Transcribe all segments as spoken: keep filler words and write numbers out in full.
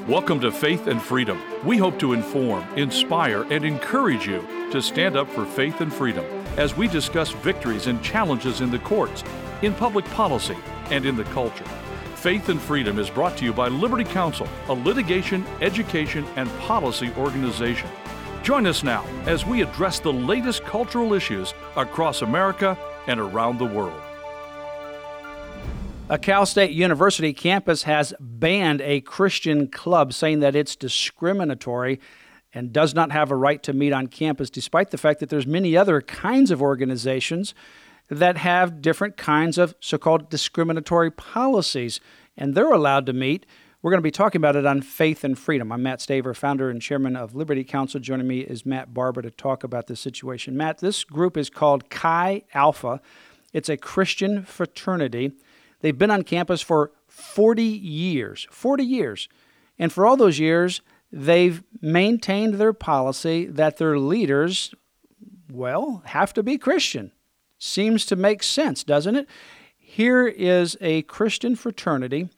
Welcome to Faith and Freedom. We hope to inform, inspire, and encourage you to stand up for faith and freedom as we discuss victories and challenges in the courts, in public policy, and in the culture. Faith and Freedom is brought to you by Liberty Counsel, a litigation, education, and policy organization. Join us now as we address the latest cultural issues across America and around the world. A Cal State University campus has banned a Christian club, saying that it's discriminatory and does not have a right to meet on campus, despite the fact that there's many other kinds of organizations that have different kinds of so-called discriminatory policies, and they're allowed to meet. We're going to be talking about it on Faith and Freedom. I'm Matt Staver, founder and chairman of Liberty Counsel. Joining me is Matt Barber to talk about this situation. Matt, this group is called Chi Alpha. It's a Christian fraternity. They've been on campus for forty years, forty years. And for all those years, they've maintained their policy that their leaders, well, have to be Christian. Seems to make sense, doesn't it? Here is a Christian fraternity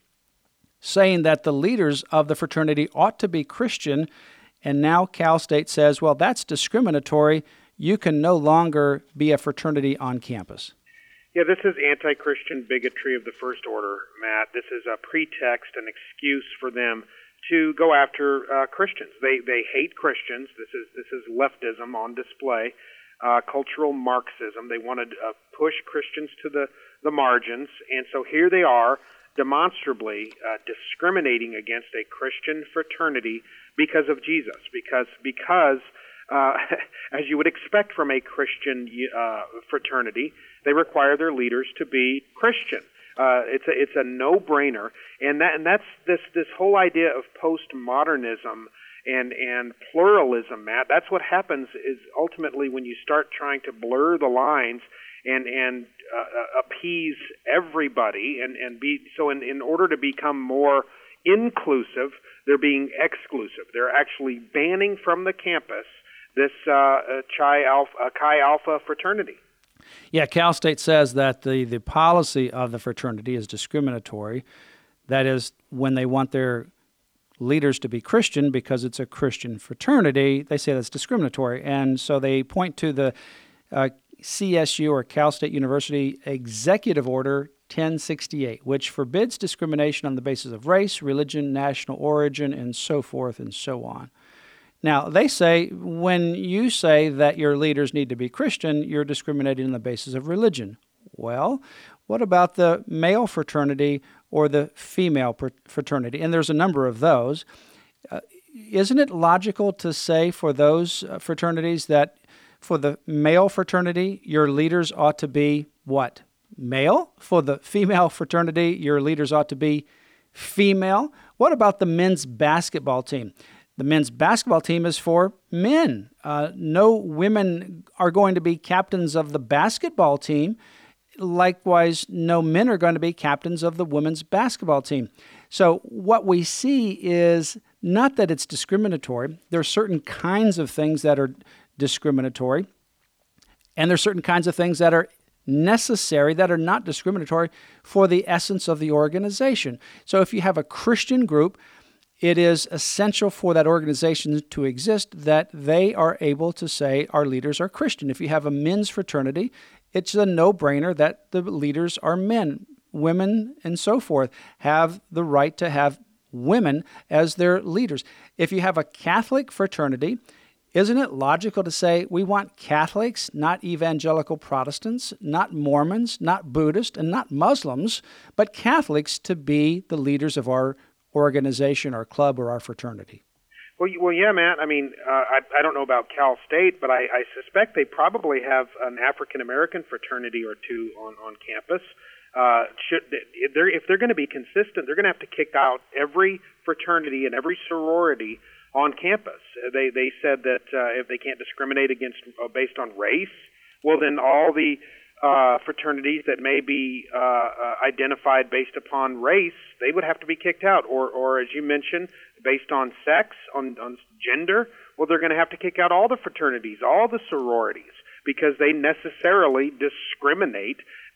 saying that the leaders of the fraternity ought to be Christian, and now Cal State says, well, that's discriminatory. You can no longer be a fraternity on campus. Yeah, this is anti-Christian bigotry of the first order, Matt. This is a pretext, an excuse for them to go after uh, Christians. They they hate Christians. This is this is leftism on display, uh, cultural Marxism. They want to uh, push Christians to the, the margins, and so here they are demonstrably uh, discriminating against a Christian fraternity because of Jesus, because because uh, as you would expect from a Christian uh, fraternity, they require their leaders to be Christian. Uh, it's a it's a no-brainer, and that and that's this this whole idea of postmodernism and and pluralism, Matt. That's what happens is ultimately when you start trying to blur the lines and and uh, appease everybody and and be so in in order to become more inclusive, they're being exclusive. They're actually banning from the campus this uh, uh, Chi Alpha uh, Chi Alpha fraternity. Yeah, Cal State says that the, the policy of the fraternity is discriminatory. That is, when they want their leaders to be Christian because it's a Christian fraternity, they say that's discriminatory. And so they point to the uh, C S U, or Cal State University, Executive Order ten sixty-eight, which forbids discrimination on the basis of race, religion, national origin, and so forth and so on. Now, they say when you say that your leaders need to be Christian, you're discriminating on the basis of religion. Well, what about the male fraternity or the female fraternity? And there's a number of those. Uh, isn't it logical to say for those fraternities that for the male fraternity, your leaders ought to be what? Male? For the female fraternity, your leaders ought to be female? What about the men's basketball team? The men's basketball team is for men. Uh, no women are going to be captains of the basketball team. Likewise, no men are going to be captains of the women's basketball team. So what we see is not that it's discriminatory. There are certain kinds of things that are discriminatory, and there are certain kinds of things that are necessary, that are not discriminatory for the essence of the organization. So if you have a Christian group, it is essential for that organization to exist that they are able to say our leaders are Christian. If you have a men's fraternity, it's a no-brainer that the leaders are men. Women and so forth have the right to have women as their leaders. If you have a Catholic fraternity, isn't it logical to say we want Catholics, not evangelical Protestants, not Mormons, not Buddhists, and not Muslims, but Catholics to be the leaders of our organization, our club, or our fraternity? Well, well, yeah, Matt. I mean, uh, I, I don't know about Cal State, but I, I suspect they probably have an African-American fraternity or two on, on campus. Uh, should if they're, if they're going to be consistent, they're going to have to kick out every fraternity and every sorority on campus. They they said that uh, if they can't discriminate against uh, based on race, well, then all the uh, fraternities that may be uh, uh, identified based upon race, they would have to be kicked out. Or, or as you mentioned, based on sex, on, on gender, well, they're going to have to kick out all the fraternities, all the sororities, because they necessarily discriminate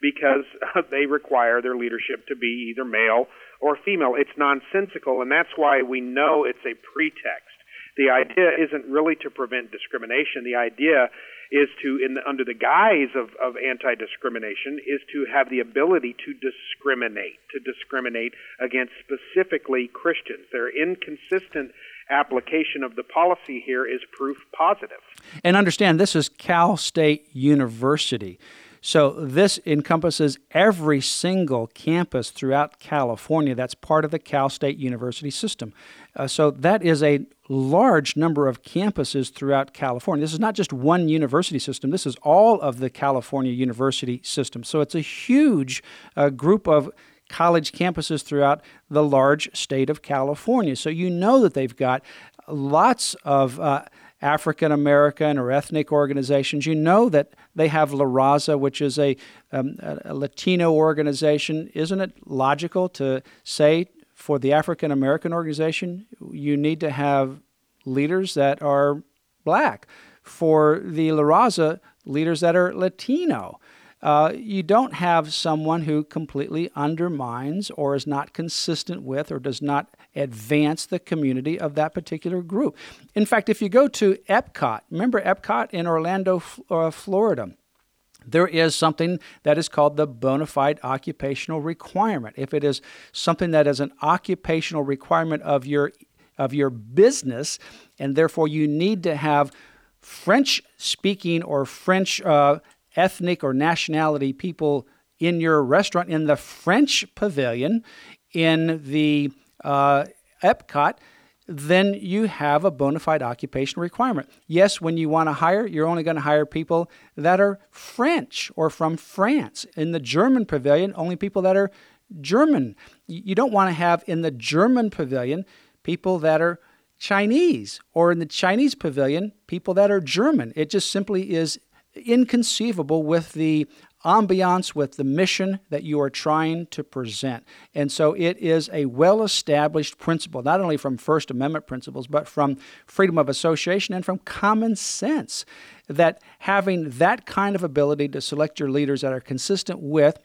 because uh, they require their leadership to be either male or female. It's nonsensical, and that's why we know it's a pretext. The idea isn't really to prevent discrimination. The idea is to, in the, under the guise of, of anti-discrimination, is to have the ability to discriminate, to discriminate against specifically Christians. Their inconsistent application of the policy here is proof positive. And understand, this is Cal State University. So this encompasses every single campus throughout California that's part of the Cal State University system. Uh, so that is a large number of campuses throughout California. This is not just one university system. This is all of the California university system. So it's a huge uh, group of college campuses throughout the large state of California. So you know that they've got lots of uh, African American or ethnic organizations. You know that they have La Raza, which is a, um, a Latino organization. Isn't it logical to say for the African American organization, you need to have leaders that are black? For the La Raza, leaders that are Latino. Uh, you don't have someone who completely undermines or is not consistent with or does not advance the community of that particular group. In fact, if you go to Epcot, remember Epcot in Orlando, uh, Florida, there is something that is called the bona fide occupational requirement. If it is something that is an occupational requirement of your of your business, and therefore you need to have French-speaking or French uh, ethnic or nationality people in your restaurant, in the French pavilion, in the uh, Epcot, then you have a bona fide occupational requirement. Yes, when you want to hire, you're only going to hire people that are French or from France. In the German pavilion, only people that are German. You don't want to have in the German pavilion people that are Chinese, or in the Chinese pavilion people that are German. It just simply is inconceivable with the ambiance, with the mission that you are trying to present. And so it is a well-established principle, not only from First Amendment principles, but from freedom of association and from common sense, that having that kind of ability to select your leaders that are consistent with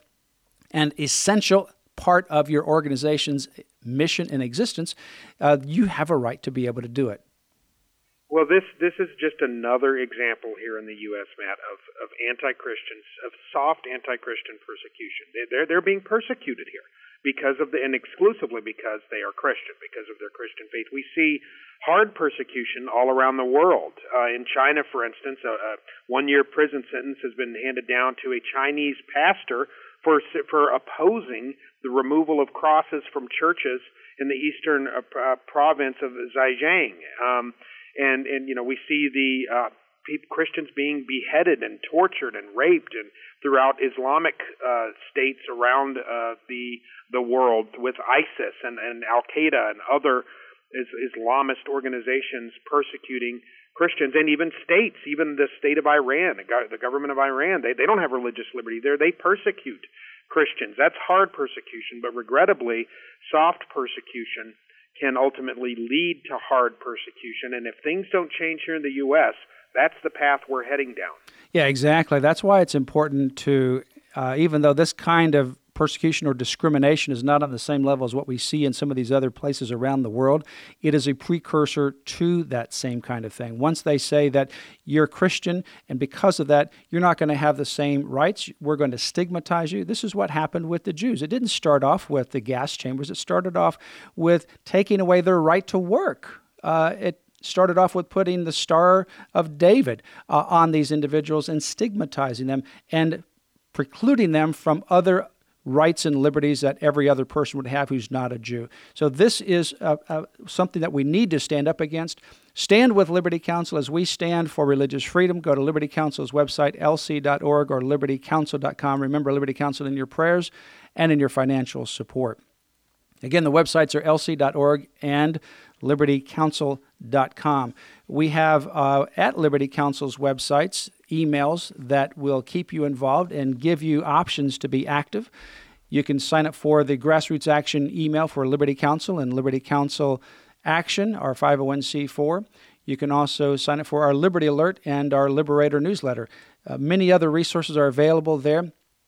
an essential part of your organization's mission and existence, uh, you have a right to be able to do it. Well, this this is just another example here in the U S, Matt, of, of anti-Christians, of soft anti-Christian persecution. They, they're they're being persecuted here because of the, and exclusively because they are Christian, because of their Christian faith. We see hard persecution all around the world. Uh, in China, for instance, a, a one-year prison sentence has been handed down to a Chinese pastor for for opposing the removal of crosses from churches in the eastern uh, uh, province of Zhejiang. Um, And, and you know, we see the uh, Christians being beheaded and tortured and raped and throughout Islamic uh, states around uh, the the world with ISIS and, and Al-Qaeda and other is, Islamist organizations persecuting Christians, and even states, even the state of Iran, the government of Iran, they, they don't have religious liberty there. They persecute Christians. That's hard persecution, but regrettably, soft persecution can ultimately lead to hard persecution. And if things don't change here in the U S, that's the path we're heading down. Yeah, exactly. That's why it's important to, uh, even though this kind of persecution or discrimination is not on the same level as what we see in some of these other places around the world, it is a precursor to that same kind of thing. Once they say that you're Christian, and because of that, you're not going to have the same rights, we're going to stigmatize you. This is what happened with the Jews. It didn't start off with the gas chambers. It started off with taking away their right to work. Uh, it started off with putting the Star of David uh, on these individuals and stigmatizing them and precluding them from other rights and liberties that every other person would have who's not a Jew. So this is uh, uh, something that we need to stand up against. Stand with Liberty Counsel as we stand for religious freedom. Go to Liberty Counsel's website, L C dot org or liberty counsel dot com. Remember Liberty Counsel in your prayers and in your financial support. Again, the websites are L C dot org and liberty counsel dot com. We have uh, at Liberty Counsel's websites emails that will keep you involved and give you options to be active. You can sign up for the Grassroots Action email for Liberty Counsel and Liberty Counsel Action, our five oh one c four. You can also sign up for our Liberty Alert and our Liberator newsletter. Uh, many other resources are available there.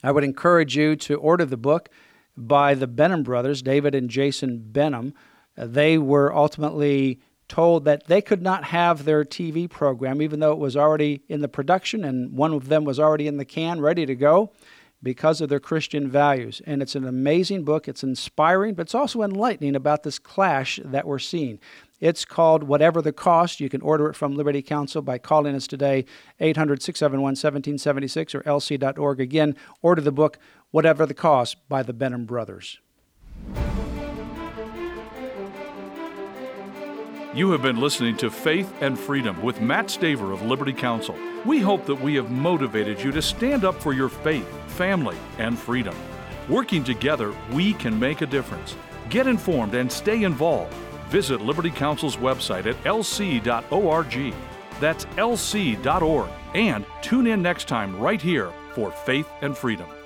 I would encourage you to order the book by the Benham brothers, David and Jason Benham. Uh, they were ultimately told that they could not have their T V program, even though it was already in the production and one of them was already in the can, ready to go, because of their Christian values. And it's an amazing book. It's inspiring, but it's also enlightening about this clash that we're seeing. It's called Whatever the Cost. You can order it from Liberty Counsel by calling us today, eight hundred, six seven one, one seven seven six or L C dot org. Again, order the book, Whatever the Cost, by the Benham brothers. You have been listening to Faith and Freedom with Matt Staver of Liberty Counsel. We hope that we have motivated you to stand up for your faith, family, and freedom. Working together, we can make a difference. Get informed and stay involved. Visit Liberty Counsel's website at L C dot org. That's L C dot org. And tune in next time right here for Faith and Freedom.